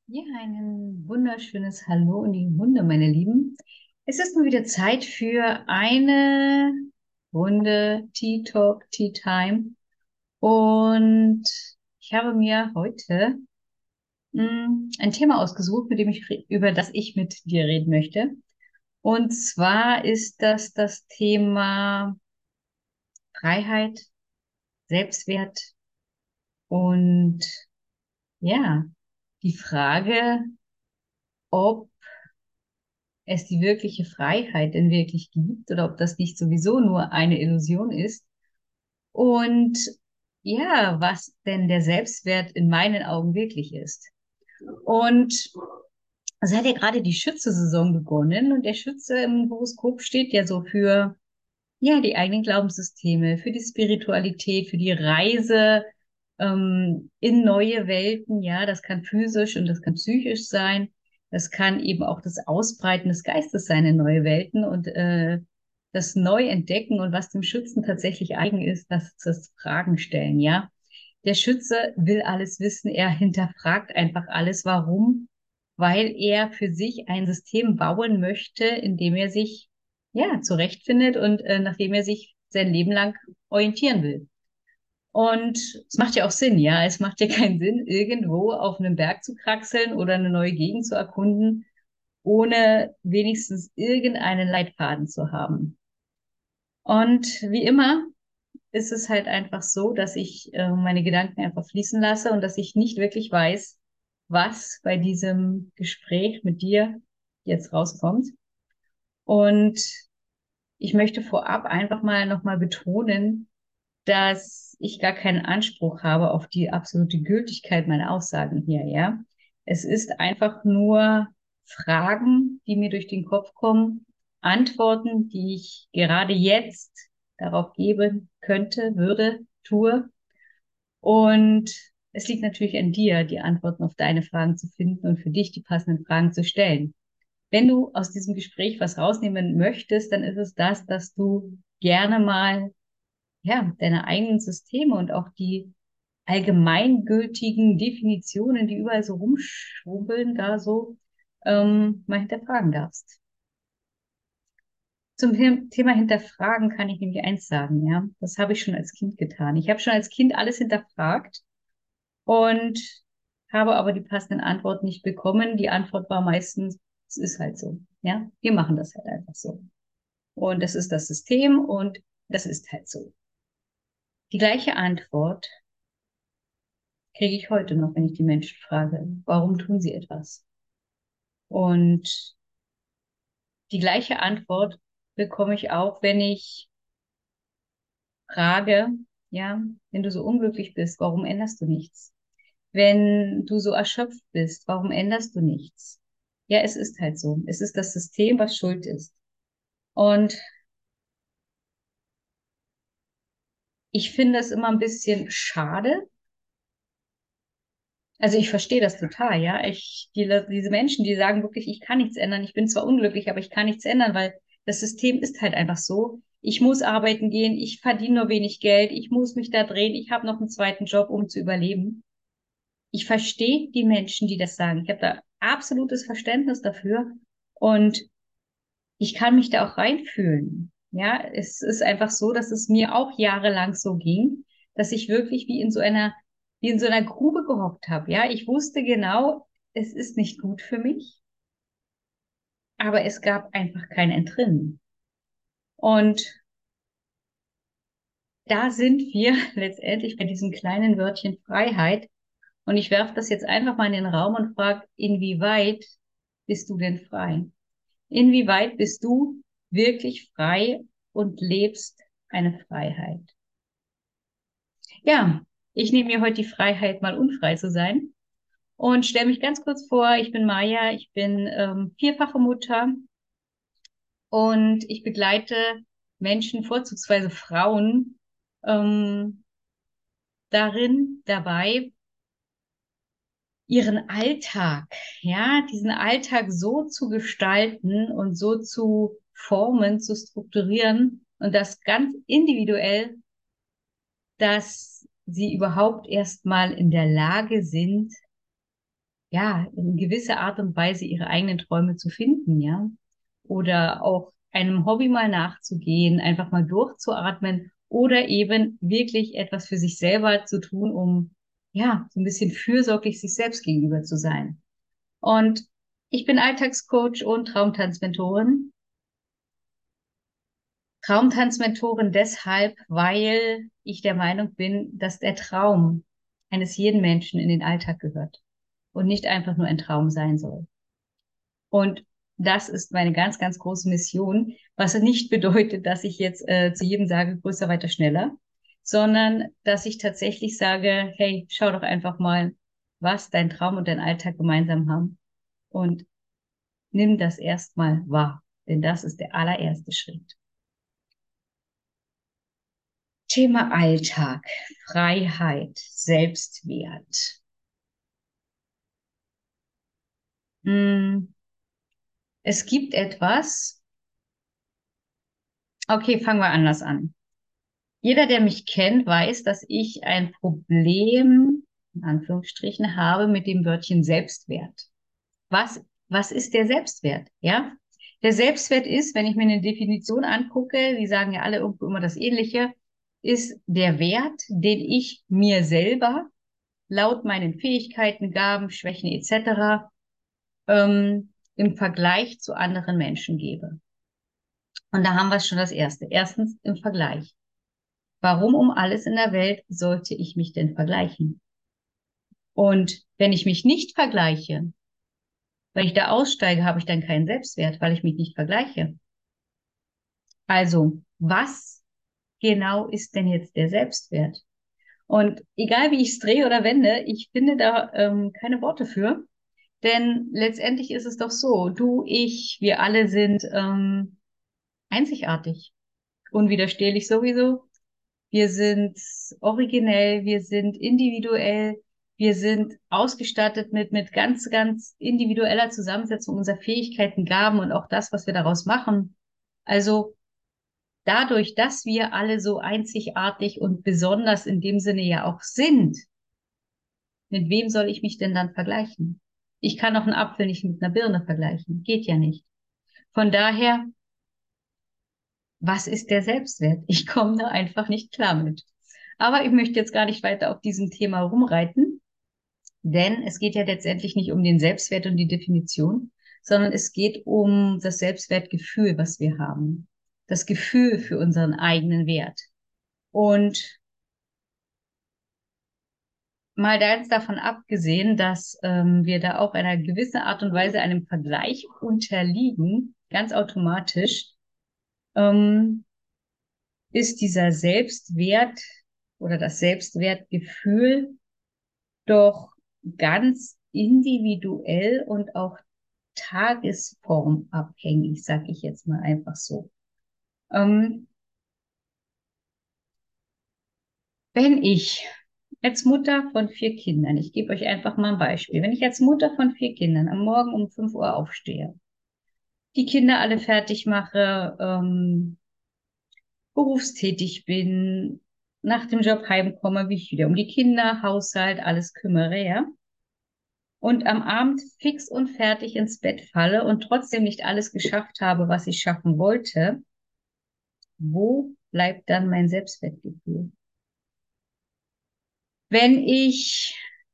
Ja, ein wunderschönes Hallo in die Runde, meine Lieben. Es ist nun wieder Zeit für eine Runde Tea Talk, Tea Time. Und ich habe mir heute ein Thema ausgesucht, über das ich mit dir reden möchte. Und zwar ist das Thema Freiheit, Selbstwert und ja, die Frage, ob es die wirkliche Freiheit denn wirklich gibt oder ob das nicht sowieso nur eine Illusion ist. Und ja, was denn der Selbstwert in meinen Augen wirklich ist. Und es hat ja gerade die Schütze-Saison begonnen und der Schütze im Horoskop steht ja so für ja, die eigenen Glaubenssysteme, für die Spiritualität, für die Reise in neue Welten. Ja, das kann physisch und das kann psychisch sein. Das kann eben auch das Ausbreiten des Geistes sein in neue Welten und das Neuentdecken und was dem Schützen tatsächlich eigen ist, das ist das Fragen stellen. Ja, der Schütze will alles wissen. Er hinterfragt einfach alles. Warum? Weil er für sich ein System bauen möchte, in dem er sich ja, zurechtfindet und nachdem er sich sein Leben lang orientieren will. Und es macht ja auch Sinn, ja. Es macht ja keinen Sinn, irgendwo auf einem Berg zu kraxeln oder eine neue Gegend zu erkunden, ohne wenigstens irgendeinen Leitfaden zu haben. Und wie immer ist es halt einfach so, dass ich meine Gedanken einfach fließen lasse und dass ich nicht wirklich weiß, was bei diesem Gespräch mit dir jetzt rauskommt. Und ich möchte vorab einfach mal nochmal betonen, dass ich gar keinen Anspruch habe auf die absolute Gültigkeit meiner Aussagen hier, ja. Es ist einfach nur Fragen, die mir durch den Kopf kommen, Antworten, die ich gerade jetzt darauf geben könnte, würde, tue. Und es liegt natürlich an dir, die Antworten auf deine Fragen zu finden und für dich die passenden Fragen zu stellen. Wenn du aus diesem Gespräch was rausnehmen möchtest, dann ist es das, dass du gerne mal, ja, deine eigenen Systeme und auch die allgemeingültigen Definitionen, die überall so rumschwubbeln, da so, mal hinterfragen darfst. Zum Thema Hinterfragen kann ich nämlich eins sagen, ja. Das habe ich schon als Kind getan. Ich habe schon als Kind alles hinterfragt und habe aber die passenden Antworten nicht bekommen. Die Antwort war meistens, es ist halt so, ja. Wir machen das halt einfach so. Und das ist das System und das ist halt so. Die gleiche Antwort kriege ich heute noch, wenn ich die Menschen frage, warum tun sie etwas? Und die gleiche Antwort bekomme ich auch, wenn ich frage, ja, wenn du so unglücklich bist, warum änderst du nichts? Wenn du so erschöpft bist, warum änderst du nichts? Ja, es ist halt so. Es ist das System, was schuld ist. Und ich finde es immer ein bisschen schade. Also ich verstehe das total, ja. Diese Menschen, die sagen wirklich, ich kann nichts ändern, ich bin zwar unglücklich, aber ich kann nichts ändern, weil das System ist halt einfach so. Ich muss arbeiten gehen, ich verdiene nur wenig Geld, ich muss mich da drehen, ich habe noch einen zweiten Job, um zu überleben. Ich verstehe die Menschen, die das sagen. Ich habe da absolutes Verständnis dafür und ich kann mich da auch reinfühlen. Ja, es ist einfach so, dass es mir auch jahrelang so ging, dass ich wirklich wie in so einer Grube gehockt habe. Ja, ich wusste genau, es ist nicht gut für mich, aber es gab einfach kein Entrinnen. Und da sind wir letztendlich bei diesem kleinen Wörtchen Freiheit. Und ich werfe das jetzt einfach mal in den Raum und frage, inwieweit bist du denn frei? Inwieweit bist du wirklich frei und lebst eine Freiheit? Ja, ich nehme mir heute die Freiheit, mal unfrei zu sein und stelle mich ganz kurz vor. Ich bin Maja, ich bin vierfache Mutter und ich begleite Menschen, vorzugsweise Frauen, ähm, dabei, ihren Alltag, ja, diesen Alltag so zu gestalten und so zu formen, zu strukturieren und das ganz individuell, dass sie überhaupt erstmal in der Lage sind, ja, in gewisser Art und Weise ihre eigenen Träume zu finden, ja. Oder auch einem Hobby mal nachzugehen, einfach mal durchzuatmen oder eben wirklich etwas für sich selber zu tun, um, ja, so ein bisschen fürsorglich sich selbst gegenüber zu sein. Und ich bin Alltagscoach und Traumtanzmentorin. Traumtanzmentorin deshalb, weil ich der Meinung bin, dass der Traum eines jeden Menschen in den Alltag gehört und nicht einfach nur ein Traum sein soll. Und das ist meine ganz, ganz große Mission, was nicht bedeutet, dass ich jetzt zu jedem sage, größer, weiter, schneller, sondern dass ich tatsächlich sage, hey, schau doch einfach mal, was dein Traum und dein Alltag gemeinsam haben und nimm das erstmal wahr, denn das ist der allererste Schritt. Thema Alltag, Freiheit, Selbstwert. Hm, es gibt etwas, okay, fangen wir anders an. Jeder, der mich kennt, weiß, dass ich ein Problem, in Anführungsstrichen, habe mit dem Wörtchen Selbstwert. Was ist der Selbstwert? Ja? Der Selbstwert ist, wenn ich mir eine Definition angucke, die sagen ja alle irgendwo immer das Ähnliche, ist der Wert, den ich mir selber laut meinen Fähigkeiten, Gaben, Schwächen etc. Im Vergleich zu anderen Menschen gebe. Und da haben wir schon das Erste. Erstens im Vergleich. Warum um alles in der Welt sollte ich mich denn vergleichen? Und wenn ich mich nicht vergleiche, weil ich da aussteige, habe ich dann keinen Selbstwert, weil ich mich nicht vergleiche. Also, was genau ist denn jetzt der Selbstwert? Und egal wie ich es drehe oder wende, ich finde da keine Worte für. Denn letztendlich ist es doch so, du, ich, wir alle sind einzigartig, unwiderstehlich sowieso. Wir sind originell, wir sind individuell, wir sind ausgestattet mit ganz, ganz individueller Zusammensetzung unserer Fähigkeiten, Gaben und auch das, was wir daraus machen. Also dadurch, dass wir alle so einzigartig und besonders in dem Sinne ja auch sind, mit wem soll ich mich denn dann vergleichen? Ich kann auch einen Apfel nicht mit einer Birne vergleichen. Geht ja nicht. Von daher, was ist der Selbstwert? Ich komme da einfach nicht klar mit. Aber ich möchte jetzt gar nicht weiter auf diesem Thema rumreiten, denn es geht ja letztendlich nicht um den Selbstwert und die Definition, sondern es geht um das Selbstwertgefühl, was wir haben. Das Gefühl für unseren eigenen Wert. Und mal ganz davon abgesehen, dass wir da auch einer gewissen Art und Weise einem Vergleich unterliegen, ganz automatisch, ähm, ist dieser Selbstwert oder das Selbstwertgefühl doch ganz individuell und auch tagesformabhängig, sag ich jetzt mal einfach so. Ähm, wenn ich als Mutter von 4 Kindern, ich gebe euch einfach mal ein Beispiel, wenn ich als Mutter von 4 Kindern am Morgen um 5 Uhr aufstehe, die Kinder alle fertig mache, berufstätig bin, nach dem Job heimkomme, mich wieder um die Kinder, Haushalt, alles kümmere, ja, und am Abend fix und fertig ins Bett falle und trotzdem nicht alles geschafft habe, was ich schaffen wollte, wo bleibt dann mein Selbstwertgefühl? Wenn ich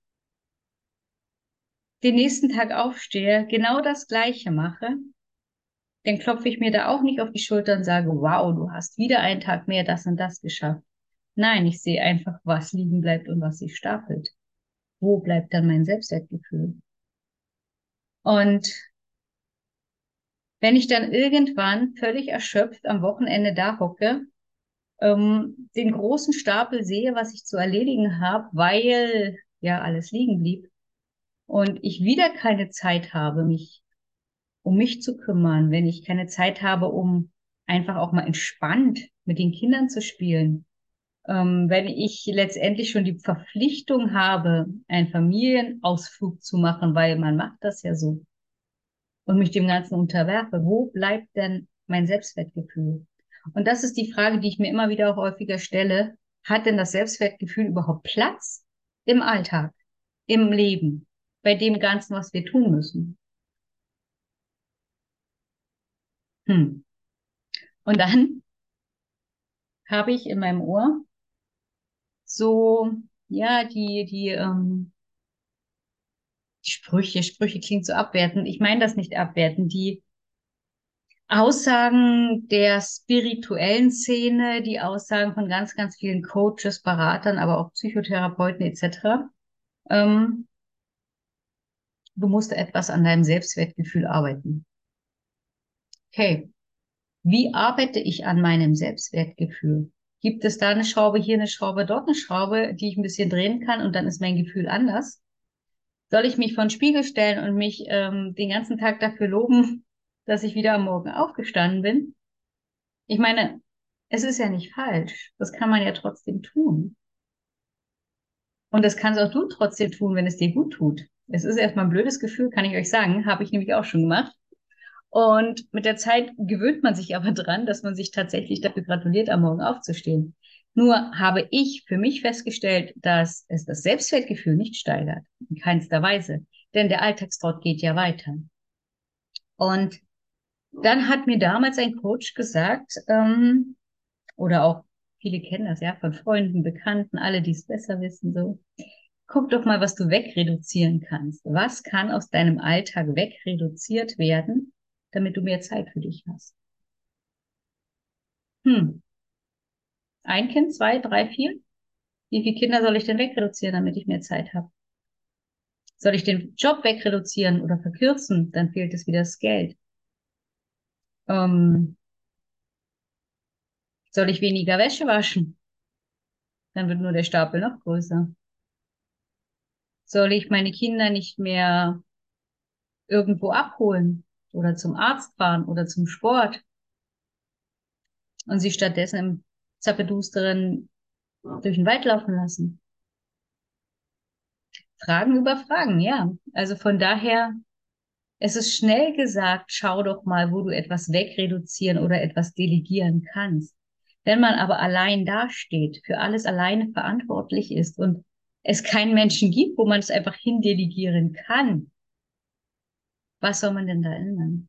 den nächsten Tag aufstehe, genau das Gleiche mache, dann klopfe ich mir da auch nicht auf die Schulter und sage, wow, du hast wieder einen Tag mehr das und das geschafft. Nein, ich sehe einfach, was liegen bleibt und was sich stapelt. Wo bleibt dann mein Selbstwertgefühl? Und wenn ich dann irgendwann völlig erschöpft am Wochenende da hocke, den großen Stapel sehe, was ich zu erledigen habe, weil ja alles liegen blieb und ich wieder keine Zeit habe, mich um mich zu kümmern, wenn ich keine Zeit habe, um einfach auch mal entspannt mit den Kindern zu spielen, wenn ich letztendlich schon die Verpflichtung habe, einen Familienausflug zu machen, weil man macht das ja so und mich dem Ganzen unterwerfe, wo bleibt denn mein Selbstwertgefühl? Und das ist die Frage, die ich mir immer wieder auch häufiger stelle. Hat denn das Selbstwertgefühl überhaupt Platz im Alltag, im Leben? bei dem Ganzen, was wir tun müssen. Hm. Und dann habe ich in meinem Ohr so, ja, Sprüche klingt so abwertend. Ich meine das nicht abwertend. Die Aussagen der spirituellen Szene, die Aussagen von ganz, ganz vielen Coaches, Beratern, aber auch Psychotherapeuten etc. Ähm, Du musst etwas an deinem Selbstwertgefühl arbeiten. Okay, wie arbeite ich an meinem Selbstwertgefühl? Gibt es da eine Schraube, hier eine Schraube, dort eine Schraube, die ich ein bisschen drehen kann und dann ist mein Gefühl anders? Soll ich mich vor den Spiegel stellen und mich den ganzen Tag dafür loben, dass ich wieder am Morgen aufgestanden bin? Ich meine, es ist ja nicht falsch. Das kann man ja trotzdem tun. Und das kannst auch du trotzdem tun, wenn es dir gut tut. Es ist erstmal ein blödes Gefühl, kann ich euch sagen. Habe ich nämlich auch schon gemacht. Und mit der Zeit gewöhnt man sich aber dran, dass man sich tatsächlich dafür gratuliert, am Morgen aufzustehen. Nur habe ich für mich festgestellt, dass es das Selbstwertgefühl nicht steigert. In keinster Weise. Denn der Alltagstrott geht ja weiter. Und dann hat mir damals ein Coach gesagt, oder auch viele kennen das ja von Freunden, Bekannten, alle, die es besser wissen, so. Guck doch mal, was du wegreduzieren kannst. Was kann aus deinem Alltag wegreduziert werden, damit du mehr Zeit für dich hast? Hm, ein Kind, zwei, drei, vier? Wie viele Kinder soll ich denn wegreduzieren, damit ich mehr Zeit habe? Soll ich den Job wegreduzieren oder verkürzen? Dann fehlt es wieder das Geld. Ähm, Soll ich weniger Wäsche waschen? Dann wird nur der Stapel noch größer. Soll ich meine Kinder nicht mehr irgendwo abholen oder zum Arzt fahren oder zum Sport und sie stattdessen im Zappedusteren durch den Wald laufen lassen? Fragen über Fragen, ja. Also von daher, es ist schnell gesagt, schau doch mal, wo du etwas wegreduzieren oder etwas delegieren kannst. Wenn man aber allein dasteht, für alles alleine verantwortlich ist und es keinen Menschen gibt, wo man es einfach hindelegieren kann, was soll man denn da ändern?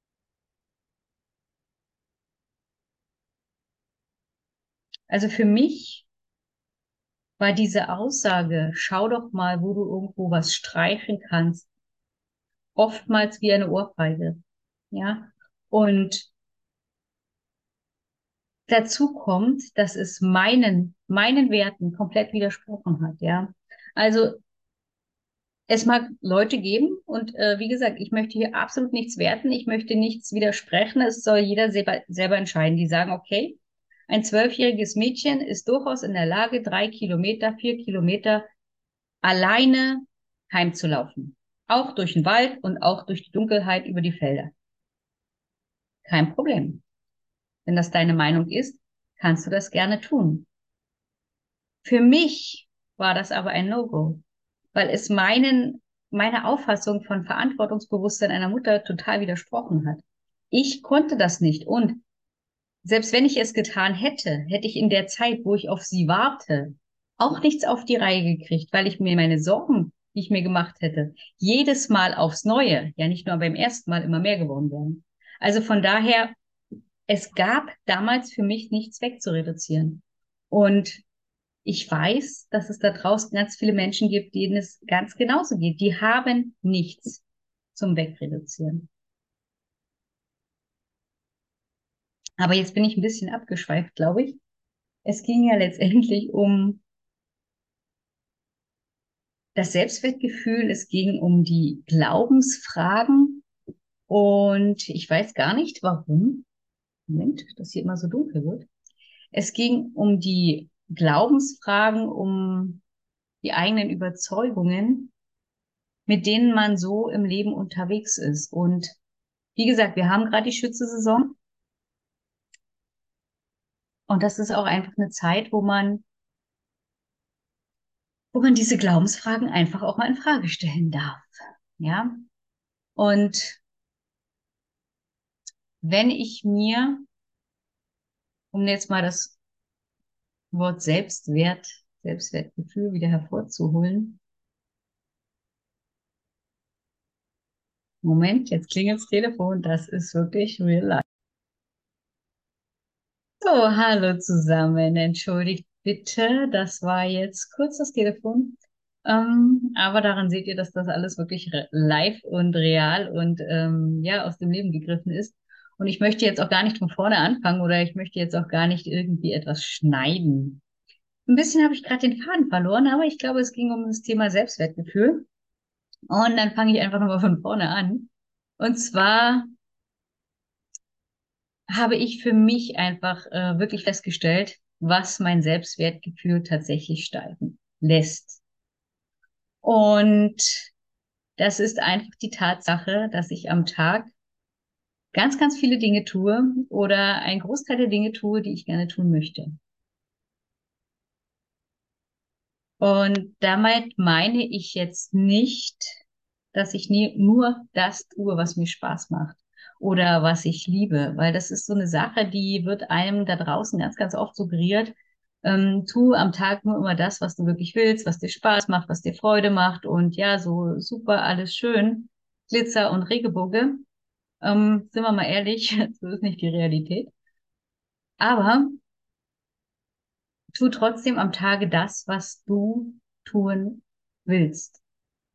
Also für mich war diese Aussage, schau doch mal, wo du irgendwo was streichen kannst, oftmals wie eine Ohrfeige, ja. Und dazu kommt, dass es meinen Werten komplett widersprochen hat, ja. Also es mag Leute geben und wie gesagt, ich möchte hier absolut nichts werten, ich möchte nichts widersprechen, es soll jeder selber entscheiden. Die sagen, okay, ein 12-jähriges Mädchen ist durchaus in der Lage, 3 Kilometer, 4 Kilometer alleine heimzulaufen. Auch durch den Wald und auch durch die Dunkelheit über die Felder. Kein Problem. Wenn das deine Meinung ist, kannst du das gerne tun. Für mich war das aber ein No-Go, weil es meiner Auffassung von Verantwortungsbewusstsein einer Mutter total widersprochen hat. Ich konnte das nicht und selbst wenn ich es getan hätte, hätte ich in der Zeit, wo ich auf sie warte, auch nichts auf die Reihe gekriegt, weil ich mir meine Sorgen, die ich mir gemacht hätte, jedes Mal aufs Neue, ja nicht nur beim ersten Mal immer mehr geworden wären. Also von daher, es gab damals für mich nichts wegzureduzieren. Und ich weiß, dass es da draußen ganz viele Menschen gibt, denen es ganz genauso geht. Die haben nichts zum Wegreduzieren. Aber jetzt bin ich ein bisschen abgeschweift, glaube ich. Es ging ja letztendlich um das Selbstwertgefühl, es ging um die Glaubensfragen und ich weiß gar nicht, warum. Moment, dass hier immer so dunkel wird. Es ging um die Glaubensfragen, um die eigenen Überzeugungen, mit denen man so im Leben unterwegs ist. Und wie gesagt, wir haben gerade die Schütze-Saison und das ist auch einfach eine Zeit, wo man diese Glaubensfragen einfach auch mal in Frage stellen darf. Ja. Und wenn ich mir, um jetzt mal das Wort Selbstwertgefühl wieder hervorzuholen, Moment, jetzt klingelt das Telefon. Das ist wirklich real life. So, hallo zusammen. Entschuldigt bitte, das war jetzt kurz das Telefon. Aber daran seht ihr, dass das alles wirklich live und real und ja, aus dem Leben gegriffen ist. Und ich möchte jetzt auch gar nicht von vorne anfangen oder ich möchte jetzt auch gar nicht irgendwie etwas schneiden. Ein bisschen habe ich gerade den Faden verloren, aber ich glaube, es ging um das Thema Selbstwertgefühl. Und dann fange ich einfach nochmal von vorne an. Und zwar habe ich für mich einfach wirklich festgestellt, was mein Selbstwertgefühl tatsächlich steigen lässt. Und das ist einfach die Tatsache, dass ich am Tag ganz, ganz viele Dinge tue oder einen Großteil der Dinge tue, die ich gerne tun möchte. Und damit meine ich jetzt nicht, dass ich nie, nur das tue, was mir Spaß macht oder was ich liebe, weil das ist so eine Sache, die wird einem da draußen ganz, ganz oft suggeriert. Tu am Tag nur immer das, was du wirklich willst, was dir Spaß macht, was dir Freude macht und ja, so super, alles schön, Glitzer und Regenbogen. Sind wir mal ehrlich, so ist nicht die Realität. Aber tu trotzdem am Tage das, was du tun willst.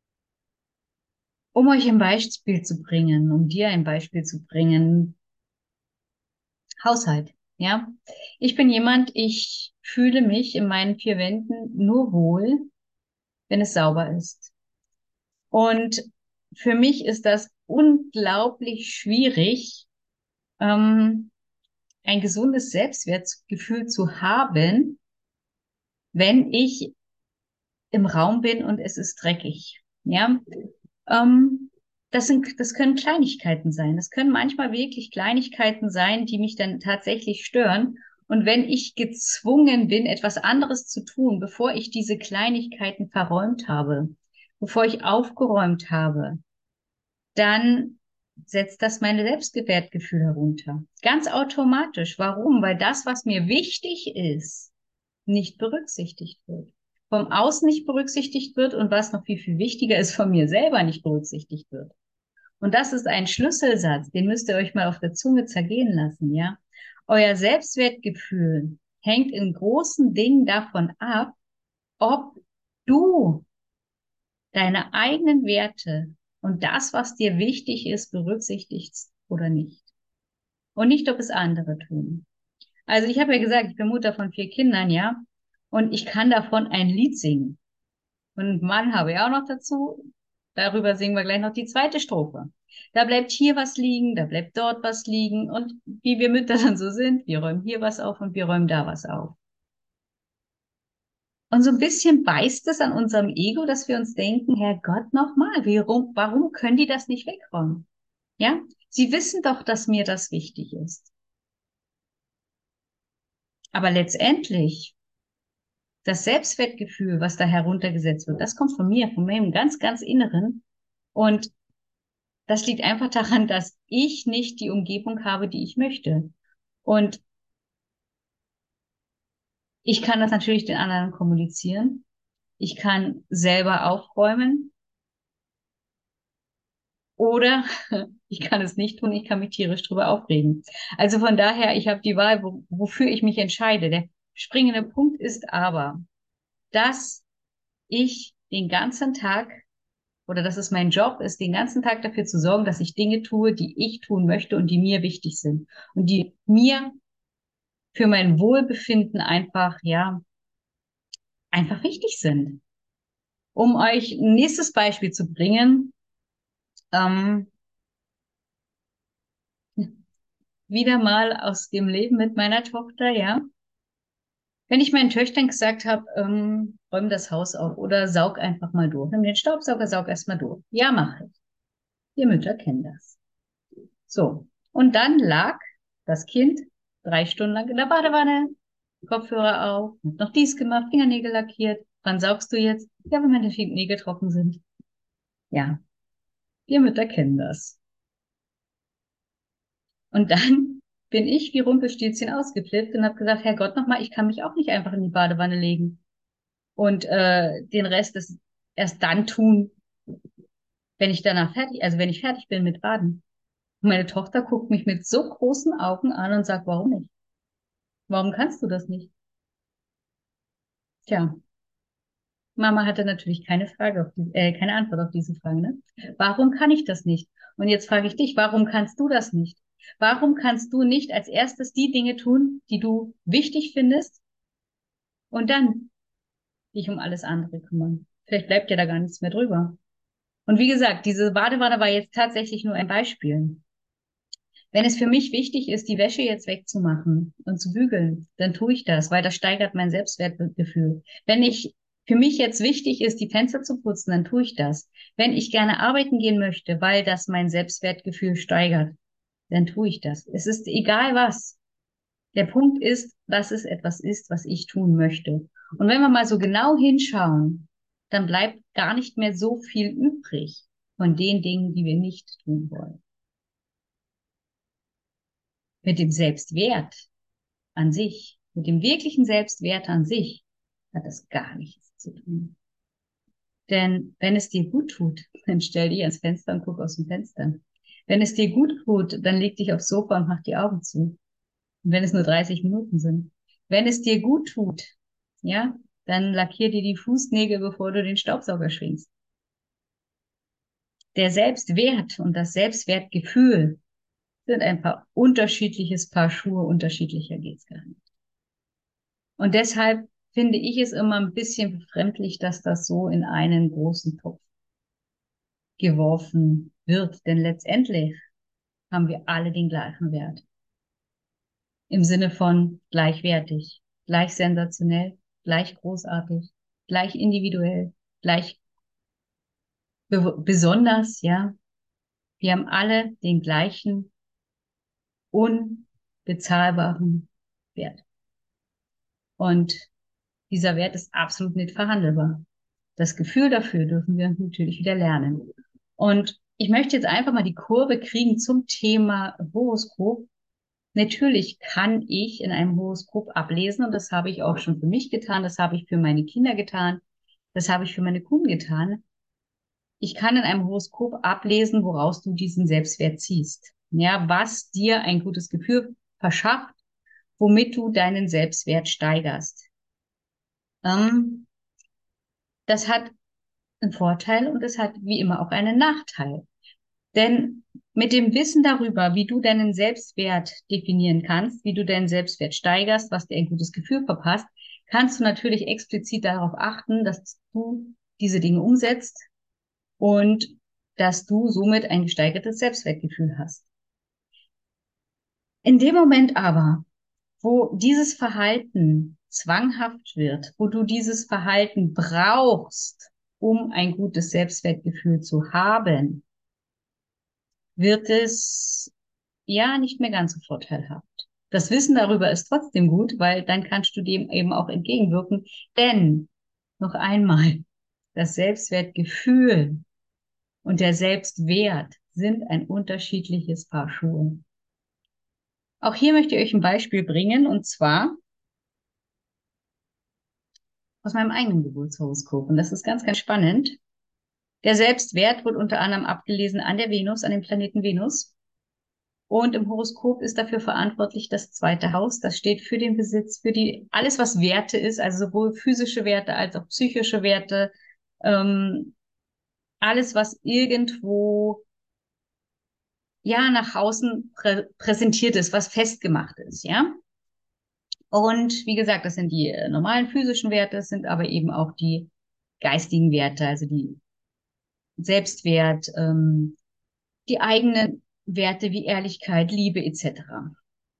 Um euch ein Beispiel zu bringen, um dir ein Beispiel zu bringen, Haushalt, ja. Ich bin jemand, ich fühle mich in meinen vier Wänden nur wohl, wenn es sauber ist. Und für mich ist das unglaublich schwierig, ähm, ein gesundes Selbstwertgefühl zu haben, wenn ich im Raum bin und es ist dreckig. Ja, ähm, das können Kleinigkeiten sein. Das können manchmal wirklich Kleinigkeiten sein, die mich dann tatsächlich stören. Und wenn ich gezwungen bin, etwas anderes zu tun, bevor ich diese Kleinigkeiten verräumt habe, bevor ich aufgeräumt habe, dann setzt das meine Selbstwertgefühl herunter. Ganz automatisch. Warum? Weil das, was mir wichtig ist, nicht berücksichtigt wird. Vom Außen nicht berücksichtigt wird und was noch viel, viel wichtiger ist, von mir selber nicht berücksichtigt wird. Und das ist ein Schlüsselsatz, den müsst ihr euch mal auf der Zunge zergehen lassen, ja? Euer Selbstwertgefühl hängt in großen Dingen davon ab, ob du deine eigenen Werte und das, was dir wichtig ist, berücksichtigst oder nicht. Und nicht, ob es andere tun. Also ich habe ja gesagt, ich bin Mutter von vier Kindern, ja, und ich kann davon ein Lied singen. Und einen Mann habe ich auch noch dazu. Darüber singen wir gleich noch die zweite Strophe. Da bleibt hier was liegen, da bleibt dort was liegen. Und wie wir Mütter dann so sind, wir räumen hier was auf und wir räumen da was auf. Und so ein bisschen beißt es an unserem Ego, dass wir uns denken, Herrgott, nochmal, warum können die das nicht wegräumen? Ja? Sie wissen doch, dass mir das wichtig ist. Aber letztendlich das Selbstwertgefühl, was da heruntergesetzt wird, das kommt von mir, von meinem ganz, ganz Inneren. Und das liegt einfach daran, dass ich nicht die Umgebung habe, die ich möchte. Und ich kann das natürlich den anderen kommunizieren. Ich kann selber aufräumen oder ich kann es nicht tun. Ich kann mich tierisch drüber aufregen. Also von daher, ich habe die Wahl, wofür ich mich entscheide. Der springende Punkt ist aber, dass ich den ganzen Tag oder dass es mein Job ist, den ganzen Tag dafür zu sorgen, dass ich Dinge tue, die ich tun möchte und die mir wichtig sind und die mir für mein Wohlbefinden einfach, ja, einfach wichtig sind. Um euch ein nächstes Beispiel zu bringen, ähm, wieder mal aus dem Leben mit meiner Tochter, ja. Wenn ich meinen Töchtern gesagt habe, räum das Haus auf oder saug einfach mal durch. Nimm den Staubsauger, saug erst mal durch. Ja, mach ich. Ihr Mütter kennen das. So. Und dann lag das Kind 3 Stunden lang in der Badewanne, Kopfhörer auf, hat noch dies gemacht, Fingernägel lackiert. Wann saugst du jetzt? Ja, wenn meine Nägel trocken sind. Ja, wir Mütter kennen das. Und dann bin ich wie Rumpelstilzchen ausgeflippt und habe gesagt, Herrgott, nochmal, ich kann mich auch nicht einfach in die Badewanne legen und den Rest des erst dann tun, wenn ich danach fertig, also wenn ich fertig bin mit Baden. Und meine Tochter guckt mich mit so großen Augen an und sagt, warum nicht? Warum kannst du das nicht? Tja, Mama hatte natürlich keine Antwort auf diese Frage, ne? Warum kann ich das nicht? Und jetzt frage ich dich, warum kannst du das nicht? Warum kannst du nicht als erstes die Dinge tun, die du wichtig findest und dann dich um alles andere kümmern? Vielleicht bleibt ja da gar nichts mehr drüber. Und wie gesagt, diese Badewanne war jetzt tatsächlich nur ein Beispiel. Wenn es für mich wichtig ist, die Wäsche jetzt wegzumachen und zu bügeln, dann tue ich das, weil das steigert mein Selbstwertgefühl. Wenn ich für mich jetzt wichtig ist, die Fenster zu putzen, dann tue ich das. Wenn ich gerne arbeiten gehen möchte, weil das mein Selbstwertgefühl steigert, dann tue ich das. Es ist egal was. Der Punkt ist, dass es etwas ist, was ich tun möchte. Und wenn wir mal so genau hinschauen, dann bleibt gar nicht mehr so viel übrig von den Dingen, die wir nicht tun wollen. Mit dem Selbstwert an sich, mit dem wirklichen Selbstwert an sich, hat das gar nichts zu tun. Denn wenn es dir gut tut, dann stell dich ans Fenster und guck aus dem Fenster. Wenn es dir gut tut, dann leg dich aufs Sofa und mach die Augen zu. Und wenn es nur 30 Minuten sind. Wenn es dir gut tut, ja, dann lackier dir die Fußnägel, bevor du den Staubsauger schwingst. Der Selbstwert und das Selbstwertgefühl sind ein unterschiedliches Paar Schuhe, unterschiedlicher geht's gar nicht. Und deshalb finde ich es immer ein bisschen befremdlich, dass das so in einen großen Topf geworfen wird. Denn letztendlich haben wir alle den gleichen Wert. Im Sinne von gleichwertig, gleich sensationell, gleich großartig, gleich individuell, gleich besonders, ja. Wir haben alle den gleichen unbezahlbaren Wert. Und dieser Wert ist absolut nicht verhandelbar. Das Gefühl dafür dürfen wir natürlich wieder lernen. Und ich möchte jetzt einfach mal die Kurve kriegen zum Thema Horoskop. Natürlich kann ich in einem Horoskop ablesen, und das habe ich auch schon für mich getan, das habe ich für meine Kinder getan, das habe ich für meine Kunden getan. Ich kann in einem Horoskop ablesen, woraus du diesen Selbstwert ziehst. Ja, was dir ein gutes Gefühl verschafft, womit du deinen Selbstwert steigerst. Ähm, Das hat einen Vorteil und es hat wie immer auch einen Nachteil. Denn mit dem Wissen darüber, wie du deinen Selbstwert definieren kannst, wie du deinen Selbstwert steigerst, was dir ein gutes Gefühl verpasst, kannst du natürlich explizit darauf achten, dass du diese Dinge umsetzt und dass du somit ein gesteigertes Selbstwertgefühl hast. In dem Moment aber, wo dieses Verhalten zwanghaft wird, wo du dieses Verhalten brauchst, um ein gutes Selbstwertgefühl zu haben, wird es ja nicht mehr ganz so vorteilhaft. Das Wissen darüber ist trotzdem gut, weil dann kannst du dem eben auch entgegenwirken. Denn, noch einmal, das Selbstwertgefühl und der Selbstwert sind ein unterschiedliches Paar Schuhe. Auch hier möchte ich euch ein Beispiel bringen, und zwar aus meinem eigenen Geburtshoroskop. Und das ist ganz, ganz spannend. Der Selbstwert wird unter anderem abgelesen an der Venus, an dem Planeten Venus. Und im Horoskop ist dafür verantwortlich das zweite Haus. Das steht für den Besitz, für alles, was Werte ist, also sowohl physische Werte als auch psychische Werte. Ähm, Alles, was irgendwo, ja, nach außen präsentiert ist, was festgemacht ist, ja. Und wie gesagt, das sind die normalen physischen Werte, es sind aber eben auch die geistigen Werte, also die Selbstwert, die eigenen Werte wie Ehrlichkeit, Liebe etc.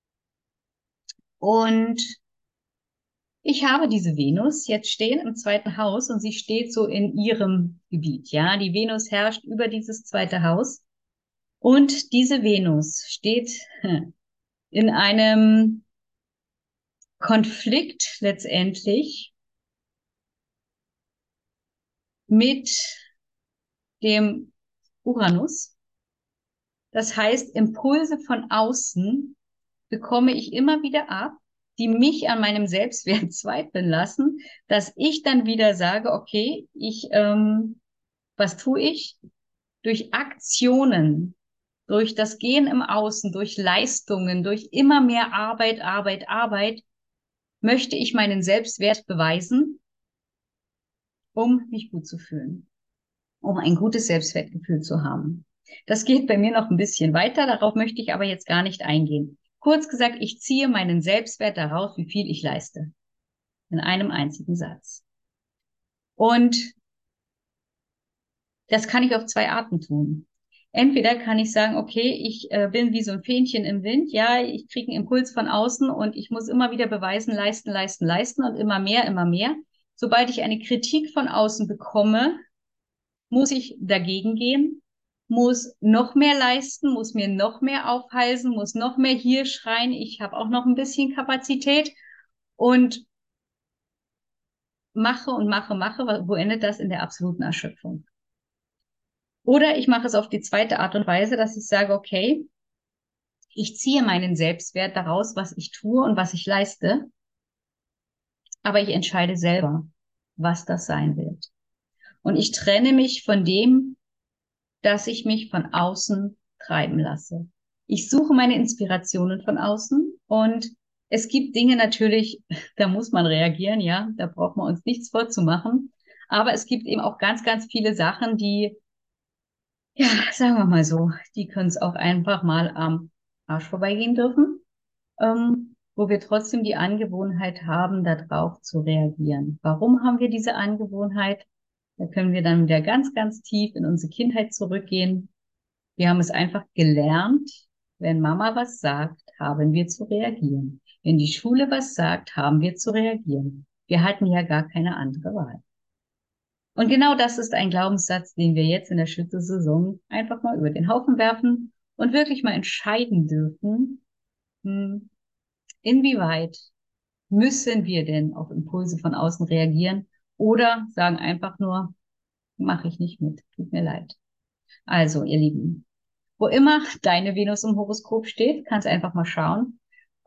Und ich habe diese Venus jetzt stehen im zweiten Haus und sie steht so in ihrem Gebiet. Ja, die Venus herrscht über dieses zweite Haus und diese Venus steht in einem Konflikt letztendlich mit dem Uranus. Das heißt, Impulse von außen bekomme ich immer wieder ab, die mich an meinem Selbstwert zweifeln lassen, dass ich dann wieder sage, okay, was tue ich? durch Aktionen, durch das Gehen im Außen, durch Leistungen, durch immer mehr Arbeit, Arbeit, Arbeit, möchte ich meinen Selbstwert beweisen, um mich gut zu fühlen, um ein gutes Selbstwertgefühl zu haben. Das geht bei mir noch ein bisschen weiter, darauf möchte ich aber jetzt gar nicht eingehen. Kurz gesagt, ich ziehe meinen Selbstwert daraus, wie viel ich leiste. In einem einzigen Satz. Und das kann ich auf zwei Arten tun. Entweder kann ich sagen, okay, ich bin wie so ein Fähnchen im Wind, ja, ich kriege einen Impuls von außen und ich muss immer wieder beweisen, leisten, leisten, leisten und immer mehr, immer mehr. Sobald ich eine Kritik von außen bekomme, muss ich dagegen gehen, muss noch mehr leisten, muss mir noch mehr aufhalsen, muss noch mehr hier schreien, ich habe auch noch ein bisschen Kapazität und mache und mache, mache. Wo endet das? In der absoluten Erschöpfung. Oder ich mache es auf die zweite Art und Weise, dass ich sage, okay, ich ziehe meinen Selbstwert daraus, was ich tue und was ich leiste, aber ich entscheide selber, was das sein wird. Und ich trenne mich von dem, dass ich mich von außen treiben lasse. Ich suche meine Inspirationen von außen und es gibt Dinge natürlich, da muss man reagieren, ja, da braucht man uns nichts vorzumachen. Aber es gibt eben auch ganz, ganz viele Sachen, die, ja, sagen wir mal so, die können es auch einfach mal am Arsch vorbeigehen dürfen, wo wir trotzdem die Angewohnheit haben, darauf zu reagieren. Warum haben wir diese Angewohnheit? Da können wir dann wieder ganz, ganz tief in unsere Kindheit zurückgehen. Wir haben es einfach gelernt, wenn Mama was sagt, haben wir zu reagieren. Wenn die Schule was sagt, haben wir zu reagieren. Wir hatten ja gar keine andere Wahl. Und genau das ist ein Glaubenssatz, den wir jetzt in der Schütze-Saison einfach mal über den Haufen werfen und wirklich mal entscheiden dürfen, inwieweit müssen wir denn auf Impulse von außen reagieren oder sagen einfach nur, mache ich nicht mit, tut mir leid. Also, ihr Lieben, wo immer deine Venus im Horoskop steht, kannst einfach mal schauen.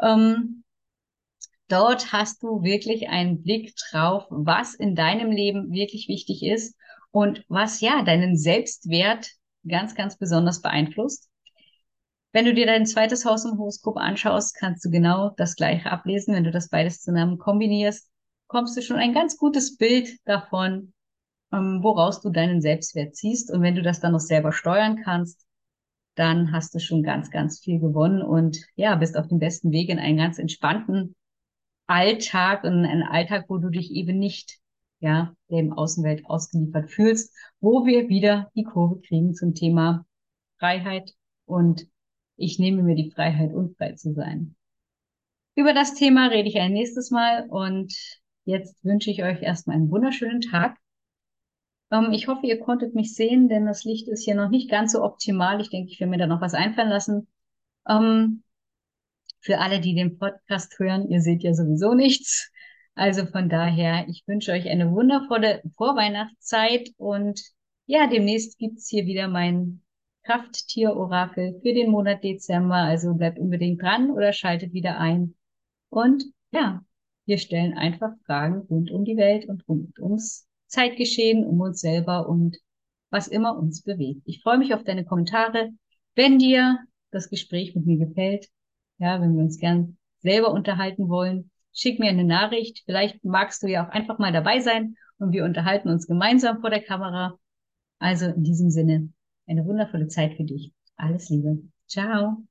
Dort hast du wirklich einen Blick drauf, was in deinem Leben wirklich wichtig ist und was ja deinen Selbstwert ganz, ganz besonders beeinflusst. Wenn du dir dein zweites Haus im Horoskop anschaust, kannst du genau das Gleiche ablesen. Wenn du das beides zusammen kombinierst, kommst du schon ein ganz gutes Bild davon, woraus du deinen Selbstwert ziehst. Und wenn du das dann noch selber steuern kannst, dann hast du schon ganz, ganz viel gewonnen und ja, bist auf dem besten Weg in einen ganz entspannten Alltag, in einen Alltag, wo du dich eben nicht, ja, dem Außenwelt ausgeliefert fühlst, wo wir wieder die Kurve kriegen zum Thema Freiheit und ich nehme mir die Freiheit, unfrei zu sein. Über das Thema rede ich ein nächstes Mal und jetzt wünsche ich euch erstmal einen wunderschönen Tag. Ich hoffe, ihr konntet mich sehen, denn das Licht ist hier noch nicht ganz so optimal. Ich denke, ich will mir da noch was einfallen lassen. Ähm, für alle, die den Podcast hören, ihr seht ja sowieso nichts. Also von daher, ich wünsche euch eine wundervolle Vorweihnachtszeit und ja, demnächst gibt's hier wieder mein Krafttier-Orakel für den Monat Dezember. Also bleibt unbedingt dran oder schaltet wieder ein. Und ja, wir stellen einfach Fragen rund um die Welt und rund ums Zeitgeschehen, um uns selber und was immer uns bewegt. Ich freue mich auf deine Kommentare. Wenn dir das Gespräch mit mir gefällt, ja, wenn wir uns gern selber unterhalten wollen, schick mir eine Nachricht. Vielleicht magst du ja auch einfach mal dabei sein und wir unterhalten uns gemeinsam vor der Kamera. Also in diesem Sinne, eine wundervolle Zeit für dich. Alles Liebe. Ciao.